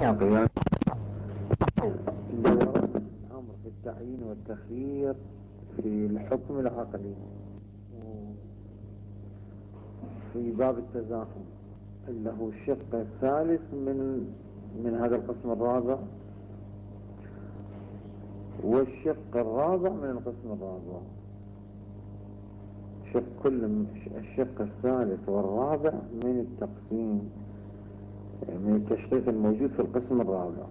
قيام الأمر في التعيين والتخيير في الحكم العقلي في باب التزاحم اللي هو الشق الثالث من هذا القسم الرابع، والشق الرابع من القسم الرابع. الشق الثالث والرابع من التقسيم، من التشقيق الموجود في القسم الرابع.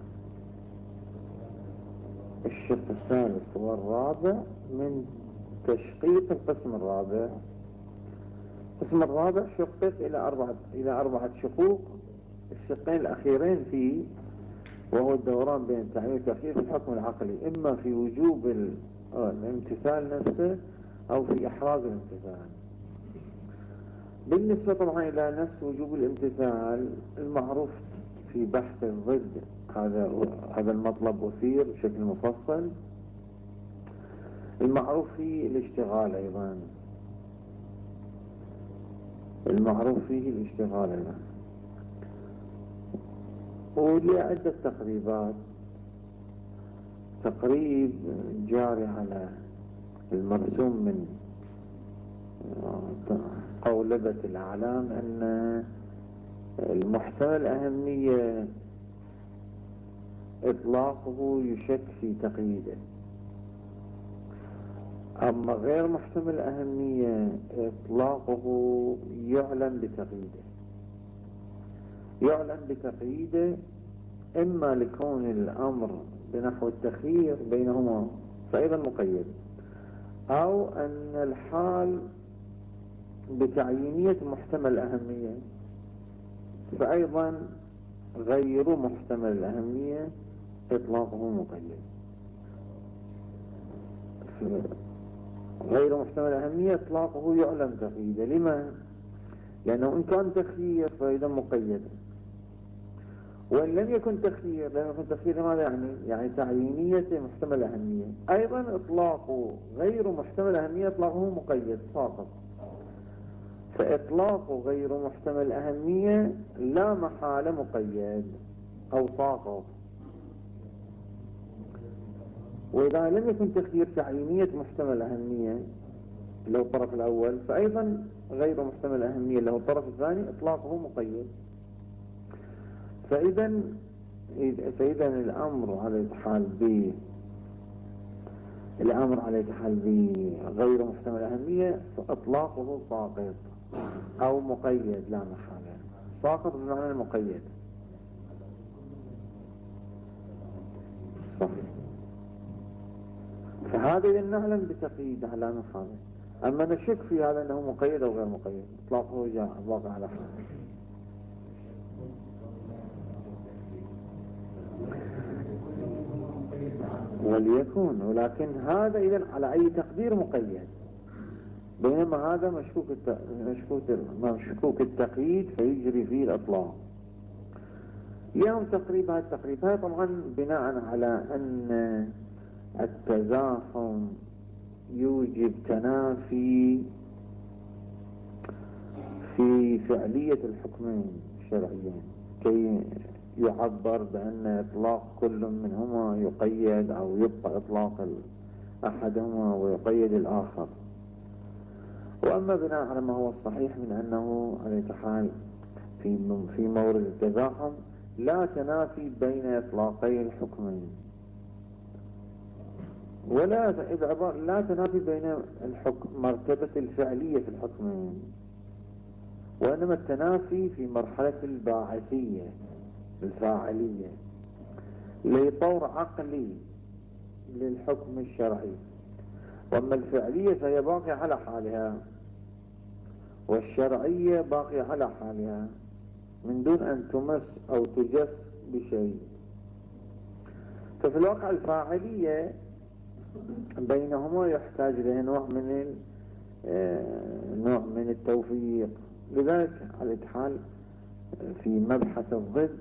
الشق الثالث والرابع من تشقيق القسم الرابع. القسم الرابع شقق إلى أربعة شقوق. الشقين الأخيرين فيه وهو الدوران بين التعيين والتخيير في الحكم العقلي، إما في وجوب الامتثال نفسه أو في إحراز الامتثال. بالنسبة طبعا إلى نفس وجوب الامتثال المعروف في بحث الضد، هذا المطلب أثير بشكل مفصل. المعروف فيه الاشتغال أيضا، ولعدة تقريبات. تقريب جاري على المرسوم من قولبة الأعلام أن المحتمل الأهمية إطلاقه يشك في تقييده، أما غير محتمل الأهمية إطلاقه يعلن بتقييده إما لكون الأمر بنحو التخيير بينهما فأيضا مقيد، أو أن الحال بتعيينية محتمل الأهمية فأيضا غير محتمل الأهمية إطلاقه مقيد. غير محتمل الأهمية إطلاقه يعلم تقييده. لما؟ لأنه إن كان تخيير فإذا مقيد، وإن لم يكن تخيير ماذا يعني تعيينية محتمل الأهمية. أيضا إطلاقه غير محتمل الأهمية إطلاقه مقيد ساقط. فإطلاق غير محتمل الأهمية لا محالة مقيد أو ساقط. وإذا لم يكن تخيير تعيينية محتمل الأهمية اللي هو الطرف الأول، فأيضا غير محتمل الأهمية اللي هو الطرف الثاني إطلاقه مقيد. فإذا الأمر على حال بغير محتمل الأهمية إطلاقه ساقط أو مقيد لا محالة. ساقط بمعنى المقيد. صحيح. فهذا إذا نعلم بتقييد لا محالة. أما نشك في هذا أنه مقيد أو غير مقيد إطلاقه واقع على حاله. وليكون، ولكن هذا إذن على أي تقدير مقيد، بينما هذا مشكوك التقييد فيجري فيه الإطلاق. اليوم هذا طبعا بناء على أن التزاحم يوجب تنافي في فعلية الحكمين الشرعيين، كي يعبر بأن إطلاق كل منهما يقيد أو يبقى إطلاق أحدهما ويقيد الآخر. وأما بناء على ما هو الصحيح من أنه على حال في مورد التزاحم لا تنافي بين إطلاقي الحكمين، ولا لا تنافي بين مرتبة الفعلية في الحكمين، وإنما التنافي في مرحلة الباعثية الفاعلية لطور عقلي للحكم الشرعي. وأما الفعلية فهي باقية على حالها، والشرعية باقية على حالها من دون أن تمس أو تجس بشيء. ففي الواقع الفاعلية بينهما يحتاج له نوع من التوفيق. لذلك على الحال في مبحث الضد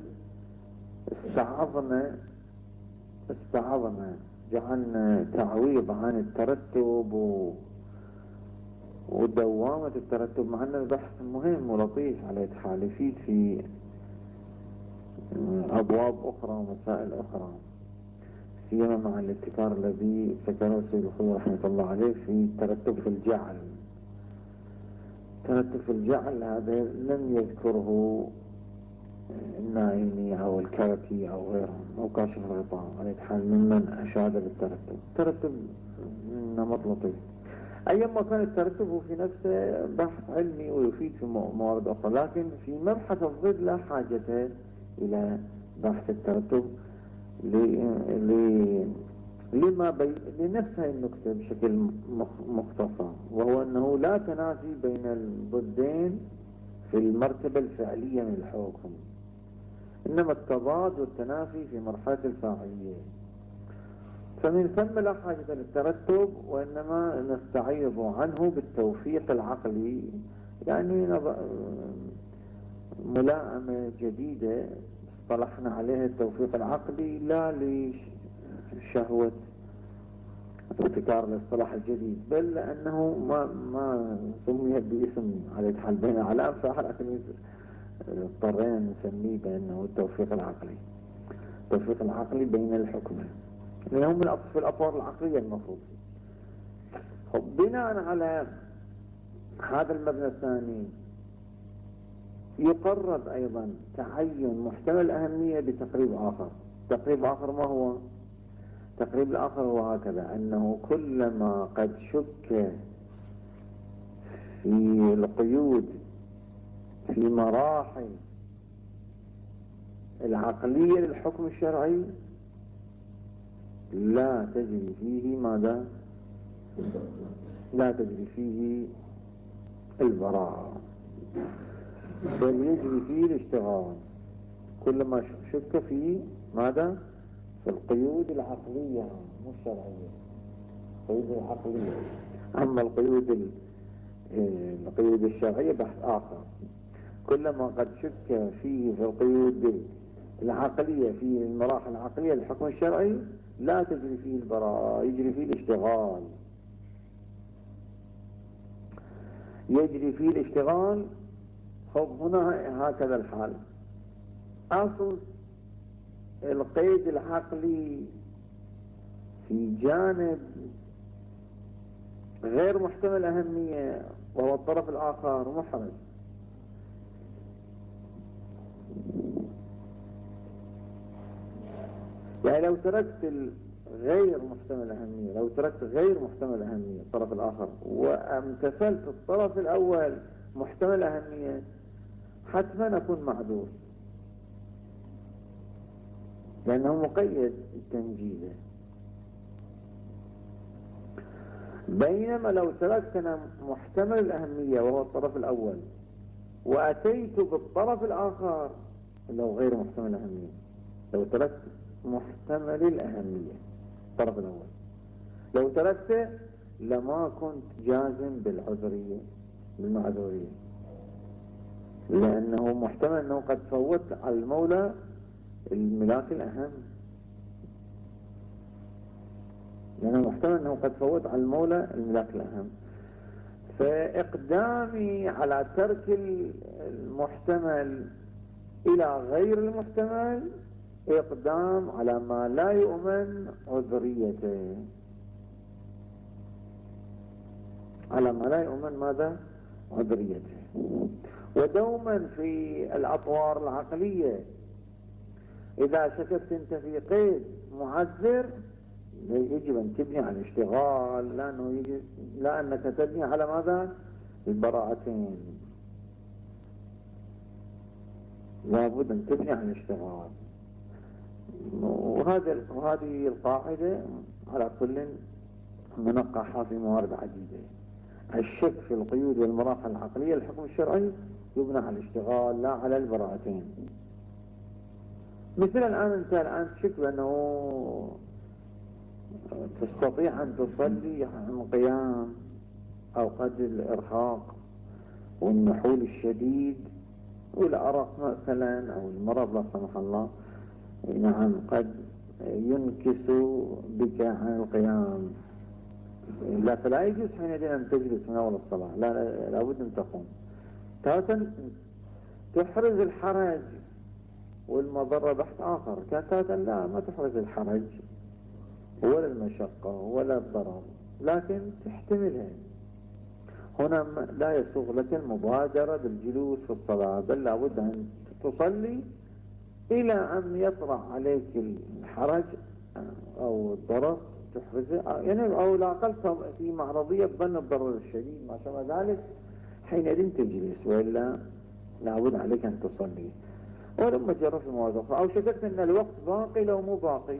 استعظنا جعلنا تعويض عن الترتب ودوامة الترتب، مع أن البحث مهم ولطيف على الحال يفيد أبواب أخرى ومسائل أخرى، سيما مع الابتكار الذي ابتكره سيد الخضر رحمة الله عليه في الترتب في الجعل. الترتب في الجعل هذا لم يذكره النائمي أو الكركي أو غيرهم أو كاشف الغطاء على حال ممن أشاد بالترتب. الترتب نمط لطيف، أيما كان الترتب هو في نفسه بحث علمي ويفيد في موارد أخرى، لكن في مبحث الضد لا حاجة إلى بحث الترتب لنفس هذه النكتة بشكل مختصر، وهو أنه لا تنافي بين الضدين في المرتبة الفعلية من الحكم، إنما التضاد والتنافي في مرحلة الفاعلية. فمن ثم لا حاجة للترتب، وإنما نستعيض عنه بالتوفيق العقلي، يعني ملائمة جديدة اصطلحنا عليها التوفيق العقلي، لا لشهوة ابتكار الاصطلاح الجديد، بل لأنه ما سمي باسم على حال بين علام فاحر، لكن اضطرينا نسميه بأنه التوفيق العقلي. التوفيق العقلي بين الحكمين لأنهم في الأطوار العقلية المفروض. بناء على هذا المبنى الثاني يقرب أيضا تعين محتمل الأهمية بتقريب آخر. تقريب آخر ما هو؟ تقريب الآخر هو هكذا، أنه كلما قد شك في القيود في مراحل العقلية للحكم الشرعي لا تجري فيه ماذا؟ لا تجري فيه البراءة، بل يجري فيه الاشتغال. كلما شك في ماذا؟ في القيود العقلية مش الشرعية، القيود العقلية. أما القيود الشرعية بحث آخر. كلما قد شك فيه في القيود العقلية في المراحل العقلية للحكم الشرعي لا تجري فيه البراءة، يجري فيه الاشتغال. يجري فيه الاشتغال. هنا هكذا الحال. أصل القيد العقلي في جانب غير محتمل أهمية وهو الطرف الآخر محرز. يعني لو تركت غير محتمل أهمية، لو تركت غير محتمل أهمية الطرف الآخر وامتثلت الطرف الأول محتمل أهمية، حتما أكون معذور لأنه مقيد تنجيزه. بينما لو تركت أنا محتمل الأهمية وهو الطرف الأول وأتيت بالطرف الآخر لو غير محتمل الأهمية، لو تركت محتمل الأهمية الطرف الأول، لو تركته لما كنت جازم بالعذرية بالمعذورية، لأنه محتمل أنه قد فوت على المولى الملاك الأهم، لأنه محتمل أنه قد فوت على المولى الملاك الأهم. فإقدامي على ترك المحتمل إلى غير المحتمل إقدام على ما لا يؤمن عذريته، على ما لا يؤمن ماذا؟ عذريته. ودوما في الأطوار العقلية إذا شككت أنت في قيد معذر يجب أن تبني على الاشتغال، لأنك تبني على ماذا؟ البراءتين. لابد أن تبني على الاشتغال. وهذه القاعدة على كل منقحة في موارد عديدة. الشك في القيود والمراحل العقلية للحكم الشرعي يبنى على الاشتغال لا على البراءتين. مثل أنت الآن تشك بأنه تستطيع أن تصلي عن قيام أو قد الإرهاق والنحول الشديد والأرق مثلا أو المرض لا سمح الله، نعم، قد ينكس بك عن القيام. لا، فلا يجوز حينئذ أن تجلس من أول الصلاة، لابد أن تقوم. تحرز الحرج والمضرة بحث آخر. كانت لا ما تحرز الحرج ولا المشقة ولا الضرر، لكن تحتملها. هنا لا يسوغ لك المبادرة بالجلوس في الصلاة، بل لابد أن تصلي إلى أن يطرأ عليك الحرج أو الضرر تحرزه، يعني أو لا أقل في معرضية بظن الضرر الشديد ما شابه ذلك، حينئذ تجلس، وإلا لابد عليك أن تصلي. ولما جرى في مواد أخرى أو شككت أن الوقت باقي لو مو باقي،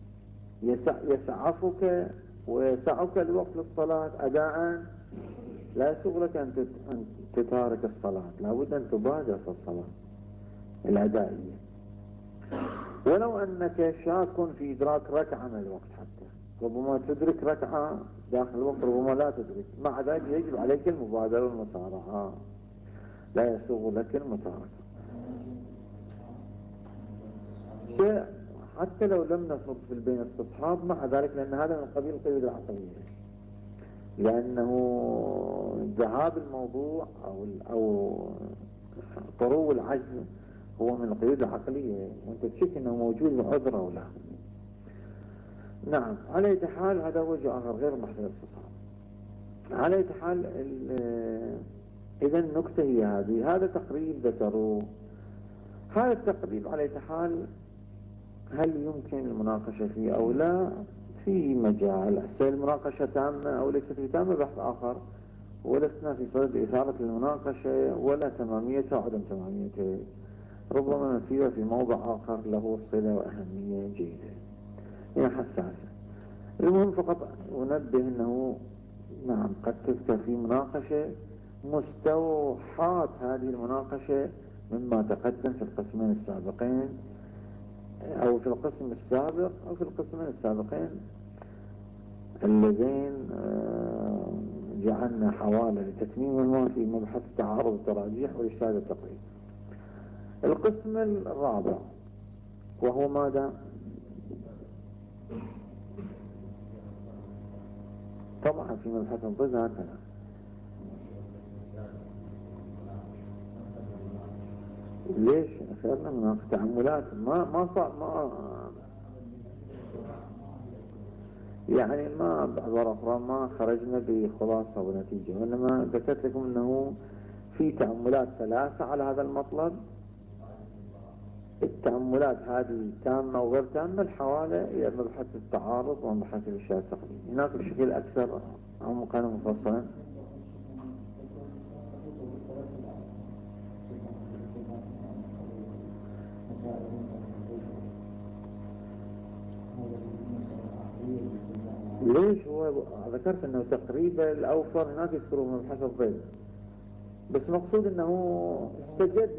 يسعفك ويسعك الوقت للصلاة أداء، لا يسوغ لك أن تتارك الصلاة، لابد أن تبادر في الصلاة الأدائية، ولو أنك شاك في إدراك ركعة من الوقت، حتى ربما تدرك ركعة داخل الوقت، ربما لا تدرك، مع ذلك يجب عليك المبادرة والمسارعة، لا يسوغ لك المتاركة. حتى لو لم نفرض في البين استصحاب مع ذلك، لأن هذا من قبيل القيود العقلية، لأنه ذهاب الموضوع أو طرو العجز هو من القيود العقلية، وانت تشك انه موجود عذر او لا. نعم، على اي حال هذا وجه اخر غير محل الاستصحاب. على اي حال اذا النكتة هي هذا تقريب ذكروه. هذا التقريب على اي حال هل يمكن المناقشة فيه او لا؟ في مجال، المناقشة تامة او ليست تامة بحث اخر، ولسنا في صدد اثارة المناقشة ولا تماميتها وعدم تماميتها، ربما نسيبها في موضع آخر له صلة وأهمية جيدة، هي حساسة. المهم فقط أنبه أنه نعم قد تذكر في مناقشة مستوحاة هذه المناقشة مما تقدم في القسمين السابقين، أو في القسم السابق أو في القسمين السابقين اللذين جعلنا حوالي لتتميمهما في مبحث التعارض والتراجيح والإشهاد التقريب. القسم الرابع وهو ماذا؟ طبعا في مبحث الضد هكذا. ليش أخذنا من تعملات ما صار يعني ما بعبارة أخرى ما خرجنا بخلاصة ونتيجة، وإنما ذكرت لكم أنه في تأملات ثلاثة على هذا المطلب. التأملات هذه تامة وغير تامة، الحوالة إلى مبحث التعارض ومبحث الإشارة التقليدي، هناك بشكل أكثر عمقا ومفصلا. ليش؟ هو ذكرت أنه تقريبا الأوفر هناك يذكرون مبحث الضيل، بس مقصود أنه استجد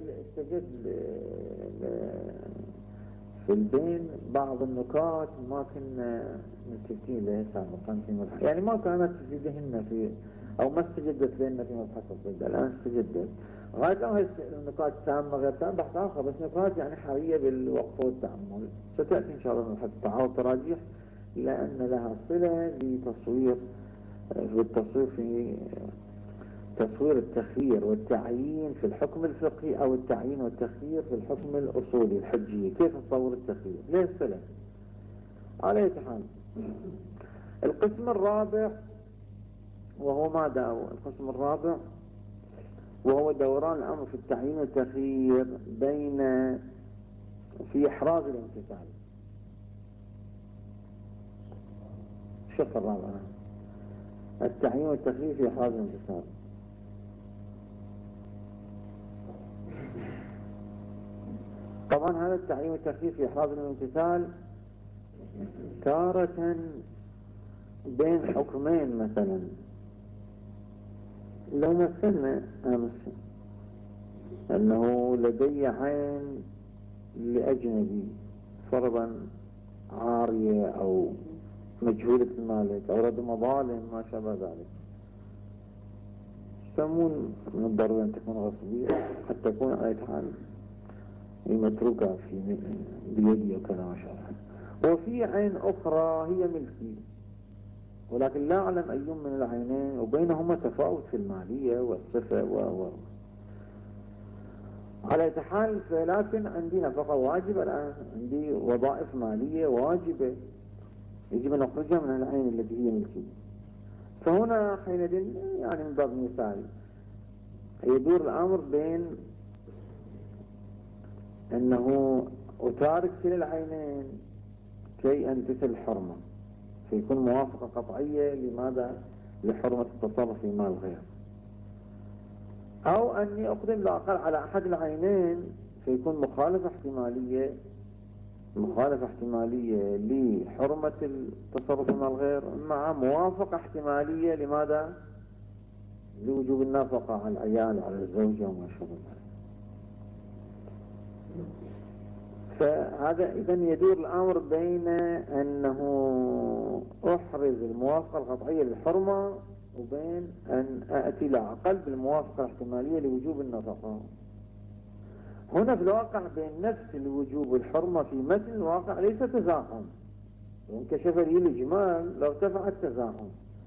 في البين بعض النكات ما كنا متفقين لها سابقا في مبحث، يعني ما كانت في ذهننا في أو ما استجدت لنا في مبحث الضد، الآن استجدت. غاية النكات تامة غير تامة بحث آخر، بس نكات يعني حرية بالوقف والتأمل ستأتي إن شاء الله مبحث التعارض والتراجيح، لأن لها صلة لتصوير في تصوير التخيير والتعيين في الحكم الفقهي أو التعيين والتخيير في الحكم الأصولي الحجي، كيف نصور التخيير، ليه الصلة. على أي حال القسم الرابع وهو ماذا؟ القسم الرابع وهو دوران الأمر في التعيين والتخيير بين في إحراز الامتثال. الشق الرابع التعيين والتخيير في إحراز الامتثال. طبعا هذا التعيين والتخيير في إحراز الامتثال تارة بين حكمين، مثلا لو مثلنا أمس أنه لدي عين لأجنبي فرضا عارية أو مجهولة المالك أو رد مظالم ما شابه ذلك، يسمون من الضروري أن تكون غصبية، قد تكون على حال متروكة في بيدي وكذا ما شابه. وفي عين أخرى هي ملكي، ولكن لا أعلم أي من العينين، وبينهما تفاوت في المالية والصفة على أي حال لكن عندي نفقة واجبة الآن، عندي وظائف مالية واجبة يجب أن أخرجها من العين التي هي ملكي. فهنا حينئذ يعني من باب مثال يدور الأمر بين أنه أتارك كلا العينين كي أنتفي الحرمة فيكون موافقة قطعية لماذا؟ لحرمة التصرف في مال غير، أو أني أقدم الأقل على أحد العينين فيكون مخالفة احتمالية لحرمة التصرف في مال غير مع موافقة احتمالية لماذا؟ لوجوب النفقة على العيال وعلى الزوجة وما شابه ذلك. فهذا إذن يدور الأمر بين أنه أحرز الموافقة القطعية للحرمة وبين أن أأتي لأقل بالموافقة الاحتمالية لوجوب النفقة. هنا في الواقع بين نفس الوجوب والحرمة في متن الواقع ليس تزاحم، وانكشف لي الإجمال لو ارتفع التزاحم،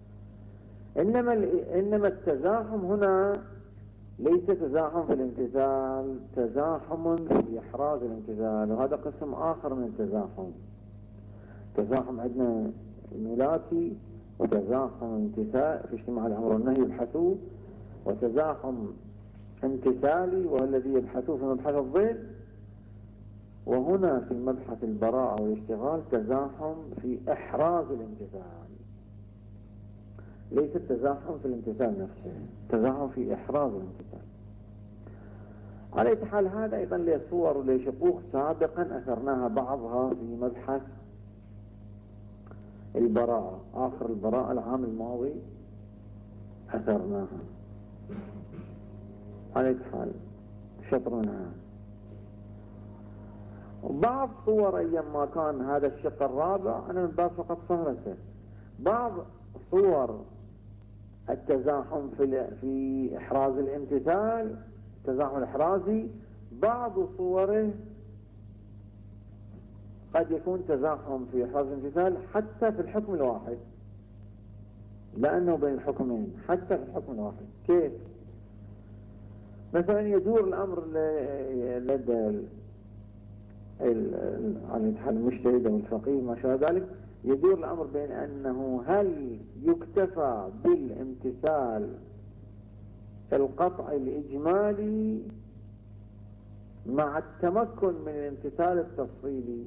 إنما التزاحم هنا ليس تزاحم في الامتثال، تزاحم في إحراز الامتثال، وهذا قسم آخر من التزاحم. تزاحم عندنا ملاكي وتزاحم امتثال في اجتماع الأمر والنهي يبحثوه، وتزاحم امتثالي وهو الذي يبحثوه في مبحث الضيل. وهنا في مبحث البراءة والاشتغال تزاحم في إحراز الامتثال، ليس التزاحم في الامتثال نفسه، تزاحم في إحراز الامتثال. على أي حال هذا أيضا له صور وله شقوق سابقا أثرناها بعضها في مبحث البراءة، آخر البراءة العام الماضي أثرناها. على أي حال شطر منها وبعض صور أيام ما كان هذا الشق الرابع أنا من باب فقط فهرسه. بعض صور التزاحم في إحراز الامتثال، التزاحم الإحرازي، بعض صوره قد يكون تزاحم في إحراز الامتثال حتى في الحكم الواحد، لأنه بين الحكمين حتى في الحكم الواحد. كيف؟ مثلا يدور الأمر لدى على الحال المجتهد والفقيه ما شابه ذلك، يدور الأمر بين أنه هل يكتفى بالامتثال القطع الإجمالي مع التمكن من الامتثال التفصيلي.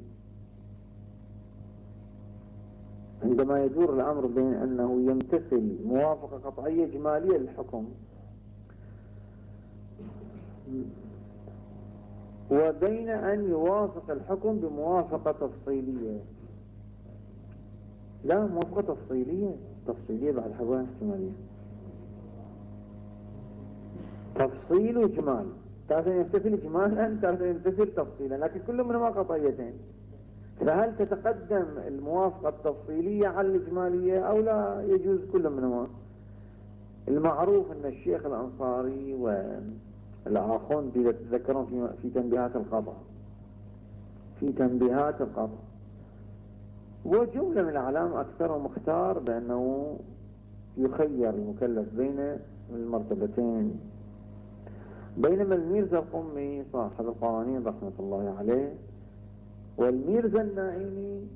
عندما يدور الأمر بين أنه يمتثل موافقة قطعية إجمالية للحكم وبين أن يوافق الحكم بموافقة تفصيلية، لا موافقة تفصيلية بعد حوالي احتمالية، تفصيل وإجمال، تعرف يمتثل إجمالا تعرف يمتثل تفصيلا، لكن كل منهما قطعيتين. فهل تتقدم الموافقة التفصيلية على الإجمالية أو لا؟ يجوز كل منهما. المعروف أن الشيخ الأنصاري والآخون تذكرون في تنبيهات القطع وجملة من الأعلام أكثر مختار بأنه يخير المكلف بين المرتبتين، بينما الميرزا القمي صاحب القوانين رحمة الله عليه والميرزا النائمي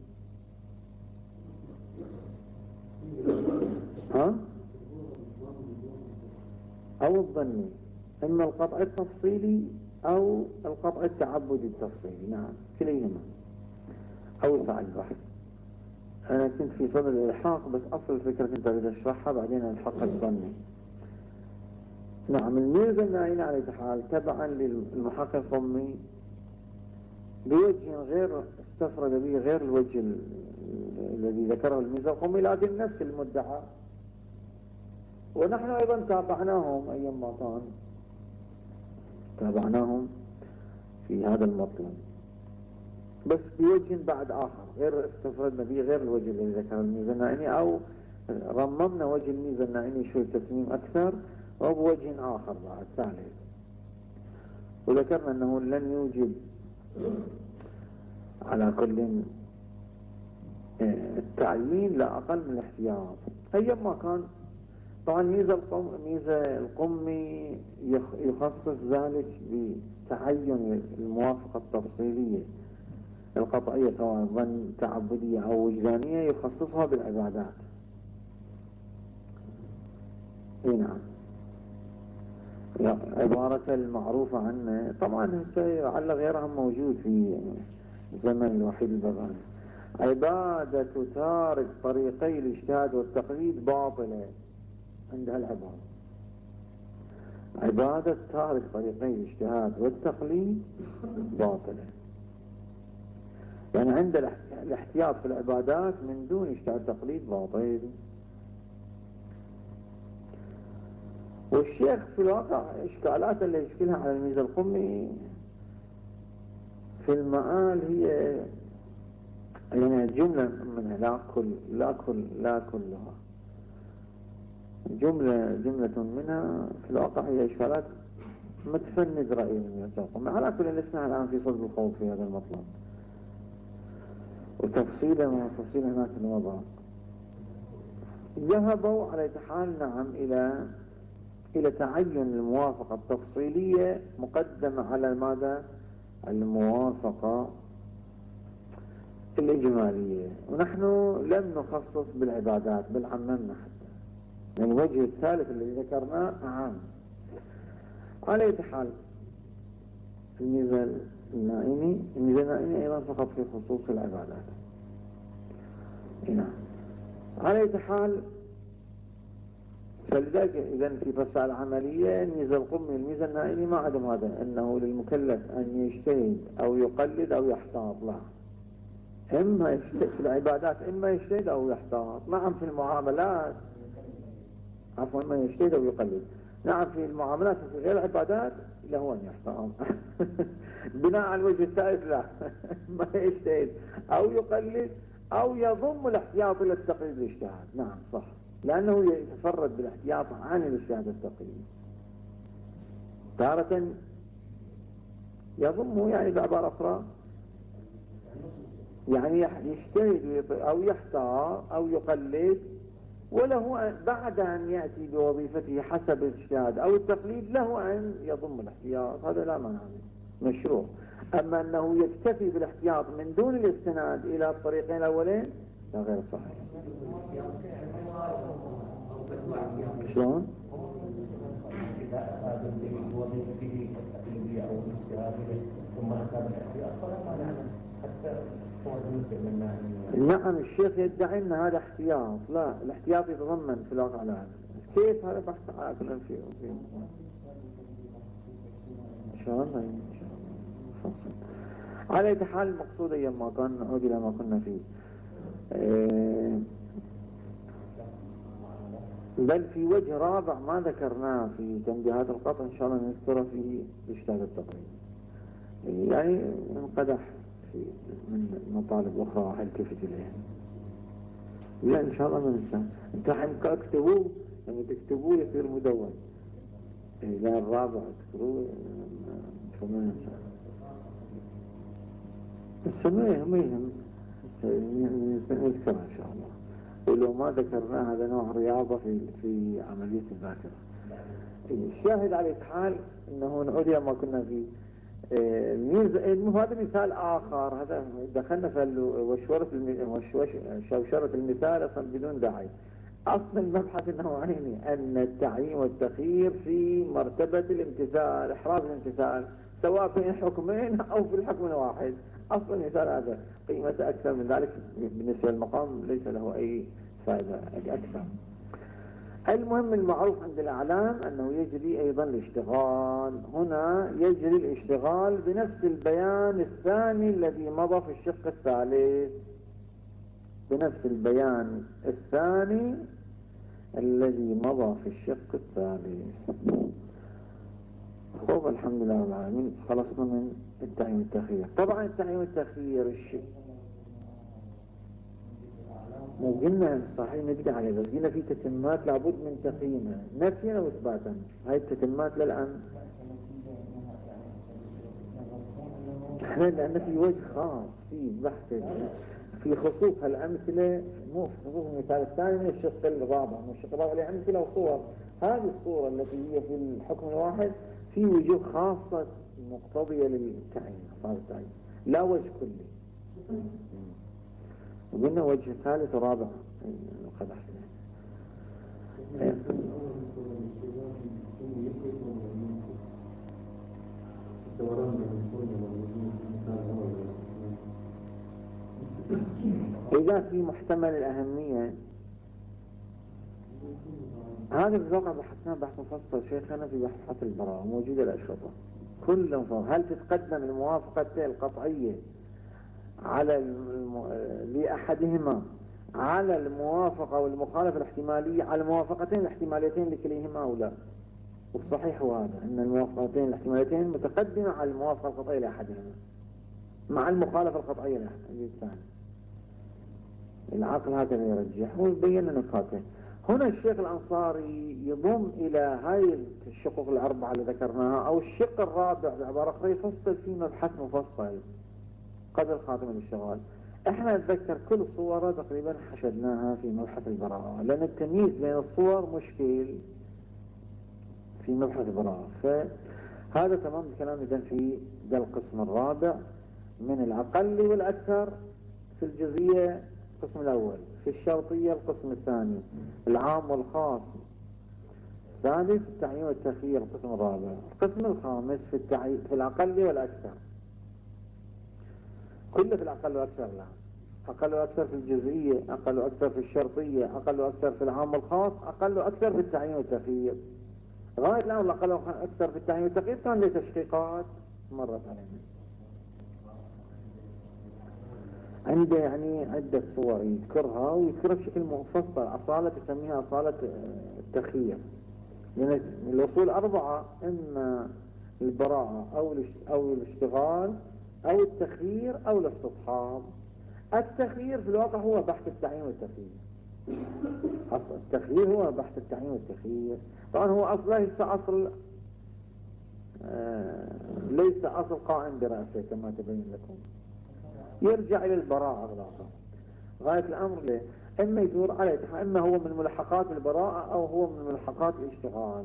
أو الظني، إما القطع التفصيلي أو القطع التعبدي التفصيلي، نعم كليهما أوسع البحث. أنا كنت في صدر الإلحاق بس أصل الفكرة كنت أريد أشرحها بعدين ألحق الظني. نعم الميرزا النائمي على حال تبعا للمحقق القمي بوجه غير استفرد به غير الوجه الذي ذكره الميرزا القمي، لكن نفس المدعى، ونحن أيضا تابعناهم أيام ما كان تابعناهم في هذا المطلب بس بوجه بعد آخر غير استفردنا به غير الوجه الذي ذكره الميرزا النائمي، أو رممنا وجه الميرزا النائمي شوي تسميم أكثر وبوجه آخر بعد ثالث، وذكرنا أنه لن يوجب على كل التعيين لا أقل من الاحتياط. أيام ما كان طبعا ميزة القمي يخصص ذلك تعين الموافقة التفصيلية القطعية سواء ظن تعبدية أو وجدانية يخصصها بالعبادات. نعم. عبارة المعروفة عنه طبعا لعل غيرها موجود في زمن الوحيد البرهاني: عبادة تارك طريقي الاجتهاد والتقليد باطلة. عندها العبارة عبادة تارك طريقي الاجتهاد والتقليد باطلة، يعني عند الاحتياط في العبادات من دون اجتهاد تقليد باطل. والشيخ في الواقع إشكالات اللي يشكلها على الميزة القمي في المآل هي يعني جملة منها لا كلها جملة منها في الواقع هي إشكالات متفند رأي الميزة القمي. على كل نسمع الآن في صلب الخوف في هذا المطلب وتفصيله مع تفصيل هناك الوضع. ذهبوا على حال نعم إلى تعين الموافقة التفصيلية مقدمة على ماذا؟ الموافقة الإجمالية، ونحن لم نخصص بالعبادات بل عممنا حتى، يعني الوجه الثالث الذي ذكرناه عام. على حال الميزة النائمي أيضا فقط في خصوص العبادات. نعم. على حال فلذلك إذن في مسائل عملية الميزة القمي الميزة النائمي ما عدم هذا أنه للمكلف أن يجتهد أو يقلد أو يحتاط. لا، إما يجتهد في العبادات، إما يجتهد أو يحتاط. نعم في المعاملات عفوا إما يجتهد أو يقلد. نعم في المعاملات وفي غير العبادات له أن يحتاط بناء على الوجه الثالث لا ما يجتهد أو يقلد أو يضم الاحتياط إلى التقليد والاجتهاد. نعم صح، لأنه يتفرد بالاحتياط عن الاجتهاد التقليدي. تارة يضمه يعني بعبارة أخرى يعني يجتهد أو يحتاط أو يقلد، وله بعد أن يأتي بوظيفته حسب الاجتهاد أو التقليد له أن يضم الاحتياط. هذا لا مانع مشروع. أما أنه يكتفي بالاحتياط من دون الاستناد إلى الطريقين الأولين لا، غير صحيح. شلون؟ إذا أخذ بوظيفته التقليدية أو الاجتهادية ثم أخذ الاحتياط فلا مانع حتى هو بالنسبة للنائم. نعم الشيخ يدعي أن هذا احتياط. لا، الاحتياط يتضمن في الواقع لا. كيف هذا بحث عاقلا فيه إن شاء الله فصل. على أي حال المقصود أيما كان نعود إلى ما كنا فيه. بل في وجه رابع ما ذكرناه في تنبيهات القطع إن شاء الله نذكره في اجتهاد التقريب، يعني انقدح في من مطالب أخرى التفت إليها. لا إن شاء الله ما ننسى. انت حمك اكتبوه لما تكتبوه يصير مدون. لا الرابع اكتبوه فما ننسى. السماء ما يهم نذكرها إن شاء الله. ولو ما ذكرناه هذا نوع رياضة في عملية الذاكرة. الشاهد على الحال أنه نعود إلى ما كنا فيه. هذا مثال آخر. هذا دخلنا في شوشرة المثال أصلا بدون داعي. أصل المبحث النوعين أن التعيين والتخيير في مرتبة الامتثال، إحراز الامتثال سواء في حكمين أو في الحكم الواحد. أصل المثال هذا قيمة أكثر من ذلك بالنسبة للمقام ليس له أي فائدة أكثر. المهم المعروف عند الأعلام أنه يجري أيضا الاشتغال. هنا يجري الاشتغال بنفس البيان الثاني الذي مضى في الشق الثالث، بنفس البيان الثاني الذي مضى في الشق الثالث. طب الحمد لله رب العالمين خلصنا من التعيين والتخيير. طبعا التعيين والتخيير الشيء مو قلنا صحيح نبدأ عليه، بس قلنا في تتمات لابد من تقييمها نفيا واثباتا. هاي التتمات للآن احنا لأن في وجه خاص في بحث في خصوص هالأمثلة، مو في خصوص المثال الثاني من الشق الرابع. من الشق الرابع لأمثلة وصور. هذه الصورة التي هي في الحكم الواحد في وجوه خاصة مقتضية للتعيين، صار التعيين لا وجه كلي. وقلنا وجه ثالث ورابع نقدح إذا في محتمل الأهمية هذا الواقع بحثناه بحث مفصل شيخنا في بحث البراءة، موجودة الأشرطة كلهم. هل تتقدم الموافقة القطعية على لأحدهما على الموافقة والمخالفة الاحتمالية على الموافقتين الاحتماليتين لكليهما أو لا؟ والصحيح هو هذا، أن الموافقتين الاحتماليتين متقدمة على الموافقة القطعية لأحدهما مع المخالفة القطعية للثاني. العقل هكذا يرجح ويبين نقاطه. هنا الشيخ الأنصاري يضم إلى هاي الشقوق الأربعة اللي ذكرناها أو الشق الرابع بعبارة أخرى يفصل فيه مبحث مفصل قبل خاتم الاشتغال. احنا نتذكر كل صورة تقريبا حشدناها في مبحث البراءة، لأن التمييز بين الصور مشكل في مبحث البراءة. فهذا تمام الكلام إذن في ده القسم الرابع من الأقل والأكثر في الجزئية القسم الأول، في الشرطية القسم الثاني، العام والخاص الثالث، التعيين والتخيير القسم الرابع، القسم الخامس في الأقل والأكثر، كله في الأقل والأكثر. لا، أقل وأكثر في الجزئية، أقل وأكثر في الشرطية، أقل وأكثر في العام والخاص، أقل وأكثر في التعيين والتخيير. غاية الآن الأقل وأكثر في التعيين والتخيير كان له تشقيقات مرت علينا. عنده يعني عدة صور يذكرها ويذكرها بشكل مفصل، أصالة يسميها أصالة التخيير. لأن الوصول أربعة، إما البراءة أو الاشتغال أو التخيير أو الاستصحاب. التخيير في الواقع هو بحث التعيين والتخيير. التخيير هو بحث التعيين والتخيير. طبعا هو أصلا ليس أصل قائم برأسه كما تبين لكم، يرجع إلى البراءة أغلاقا. غاية الأمر له إما يدور على إما هو من ملحقات البراءة أو هو من ملحقات الاشتغال.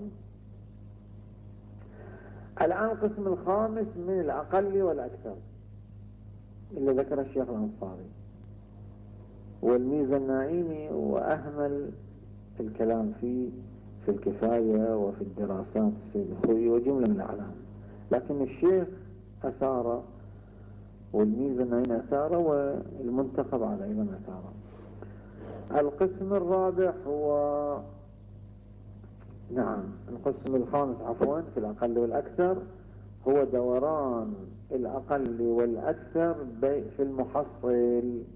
الآن القسم الخامس من الأقل والأكثر اللي ذكر الشيخ الأنصاري والميزة النائمي، وأهمل الكلام في الكفاية وفي الدراسات السيدخوية وجملة من الأعلام، لكن الشيخ أثار والميزة النائمي أثار والمنتخب على أيضا أثار. القسم الرابع هو القسم الخامس عفوا في الأقل والأكثر هو دوران الأقل والأكثر في المحصل.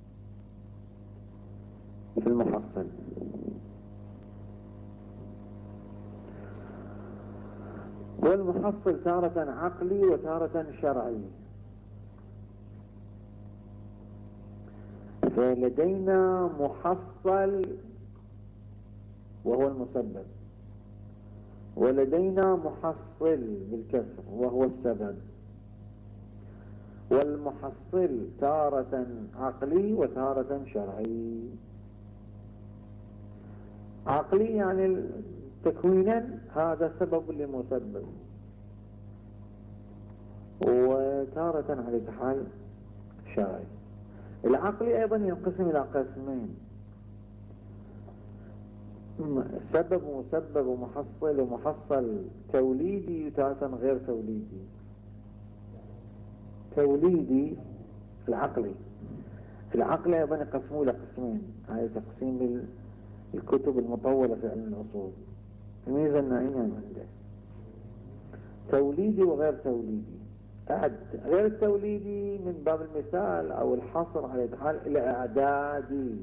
والمحصل تارة عقلي وتارة شرعي. فلدينا محصل وهو المسبب، ولدينا محصل بالكسر وهو السبب. والمحصل تارة عقلي وتارة شرعي. عقلي يعني تكوينا هذا سبب لمسبب، وتارة على حال شرعي. العقلي أيضا ينقسم إلى قسمين: سبب ومسبب ومحصل، ومحصل توليدي وتارة غير توليدي. توليدي العقلي أيضا يقسموه إلى قسمين، هذا تقسيم الكتب المطولة في علم الأصول. الميزة النائمة عنده توليدي وغير توليدي. غير التوليدي من باب المثال أو الحصر على حال الإعدادي.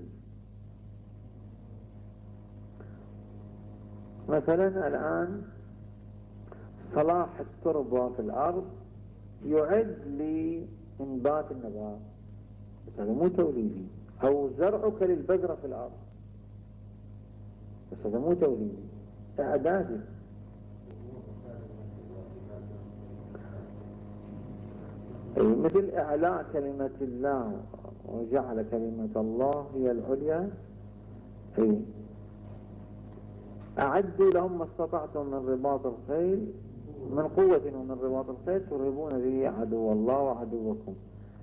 مثلا الآن صلاح التربة في الأرض يعد لإنبات النبات، بس هذا مو توليدي. أو زرعك للبذرة في الأرض، بس هذا مو توليدي، إعدادي. مثل إعلاء كلمة الله وجعل كلمة الله هي العليا. أعدوا لهم ما استطعتم من رباط الخيل من قوة ومن رباط الخيل ترهبون به عدو الله وعدوكم.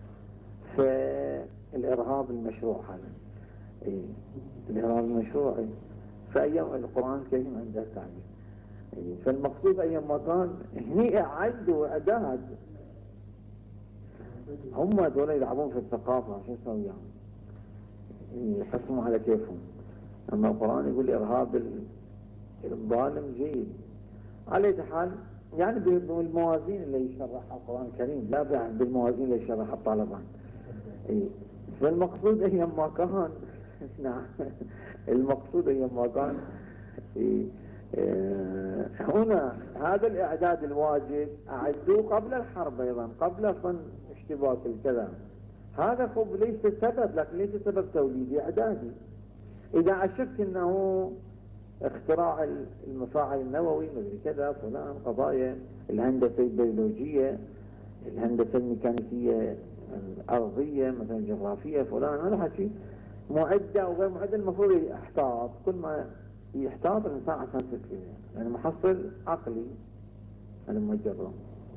فالإرهاب المشروع هذا، إيه؟ الإرهاب المشروع، إيه؟ فأيام القرآن الكريم عنده تعليم، إيه؟ فالمقصود أيام ما كان هني أعدوا إعداد، هم دول يلعبون في الثقافة، شو يسوي يعني؟ يحسموا على كيفهم. أما القرآن يقول إرهاب الظالم جيد. على حال يعني بالموازين اللي يشرحها القرآن الكريم، لا بالموازين اللي يشرحها الطالبان. إيه؟ فالمقصود أيام ما كان نعم، المقصود أيام ما كان إيه؟ هنا هذا الإعداد الواجب أعدوه قبل الحرب أيضا، قبل صن اشتباك الكلام. هذا خب ليس سبب، لكن ليس سبب توليدي إعدادي. إذا أشك أنه اختراع المفاعل النووي مثل كذا فلان قضايا، الهندسة البيولوجية، الهندسة الميكانيكية الأرضية مثلا الجغرافية فلان، هذا حكي معدة أو غير معدة، المفروض يحتاط. كل ما يحتاط الإنسان عشان سكر، يعني محصل عقلي أنا مجرد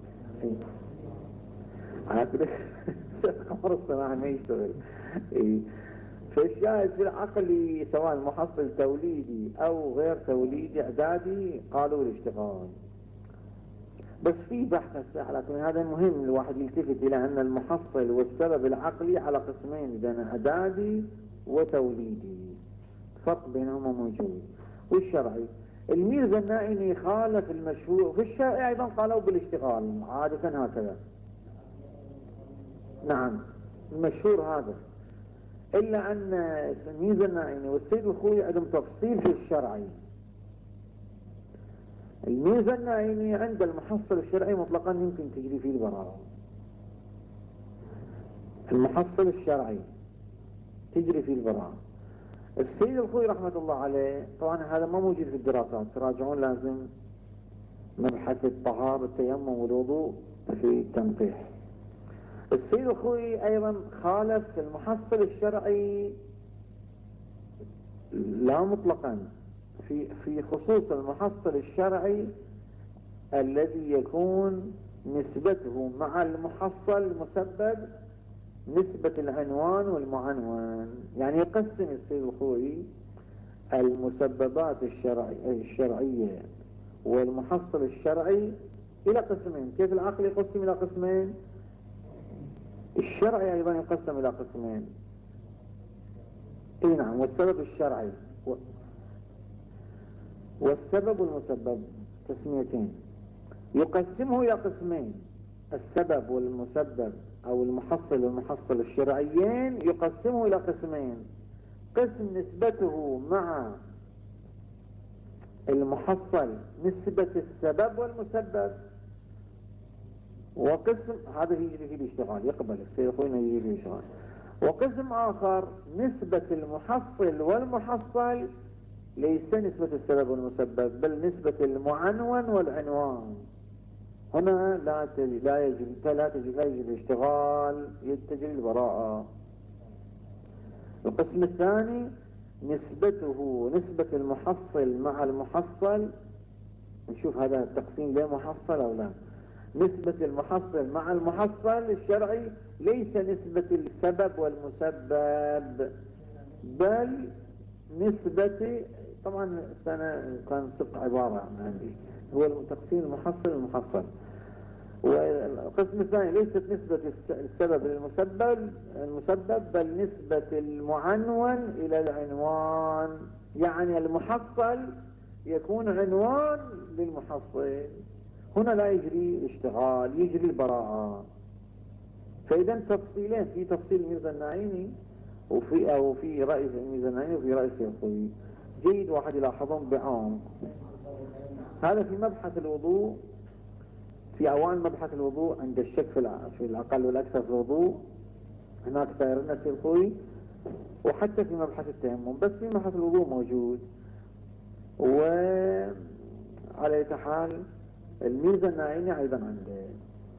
عقلي قمر الصناعي ما يشتغل. فالشاهد في العقل سواء محصل توليدي أو غير توليدي إعدادي قالوا الاشتغال. بس في بحث هسه، لكن هذا مهم الواحد يلتفت إلى أن المحصل والسبب العقلي على قسمين، بين إعدادي وتوليدي، فرق بينهما موجود. والشرعي الميرزا النائمي خالف المشهور، في الشرع أيضا قالوا بالاشتغال عادة هكذا. نعم المشهور هذا، إلا أن الميرزا النائمي والسيد الخوي عندهم تفصيل في الشرعي. الميزة النائمي عند المحصل الشرعي مطلقا يمكن تجري فيه البراءة. المحصل الشرعي تجري فيه البراءة. السيد الخوي رحمة الله عليه طبعا هذا ما موجود في الدراسات، تراجعون لازم مبحث الطهارة التيمم والوضوء في التنقيح. السيد الخوي أيضا خالف المحصل الشرعي لا مطلقا في خصوص المحصل الشرعي الذي يكون نسبته مع المحصل المسبب نسبة العنوان والمعنون. يعني يقسم السيد الخوي المسببات الشرعية والمحصل الشرعي إلى قسمين. كيف العقل يقسم إلى قسمين، الشرعي أيضا يقسم إلى قسمين. اي نعم، والسبب الشرعي والسبب والمسبب تسميتين. يقسمه إلى قسمين، السبب والمسبب أو المحصل والمحصل الشرعيين يقسمه إلى قسمين: قسم نسبته مع المحصل نسبة السبب والمسبب، وقسم هذا يجري فيه الاشتغال، يقبل السيد أخوينا يجري فيه الاشتغال. وقسم آخر نسبة المحصل والمحصل ليس نسبة السبب والمسبب، بل نسبة المعنون والعنوان. هنا لا يجري الاشتغال، تجري البراءة. القسم الثاني نسبة المحصل مع المحصل، نشوف هذا التقسيم ليه محصل أو لا. نسبة المحصل مع المحصل الشرعي ليس نسبة السبب والمسبب، بل نسبة، طبعا أنا كان سبق عبارة عندي، هو تقسيم المحصل المحصل. والقسم الثاني ليست نسبة السبب المسبب بل نسبة المعنون إلى العنوان. يعني المحصل يكون عنوان للمحصل. هنا لا يجري الاشتغال، يجري البراءة. فإذا تفصيلين، في تفصيل ميرزا النعيمي وفي رأي ميرزا النعيمي وفي رأي السيوطي، جيد واحد يلاحظهم بعمق. هذا في مبحث الوضوء، في أوان مبحث الوضوء عند الشك في الأقل والأكثر في الوضوء، هناك تايرنا السيوطي، وحتى في مبحث التيمم، بس في مبحث الوضوء موجود. وعلى حال الميرزا النعيمي أيضا عنده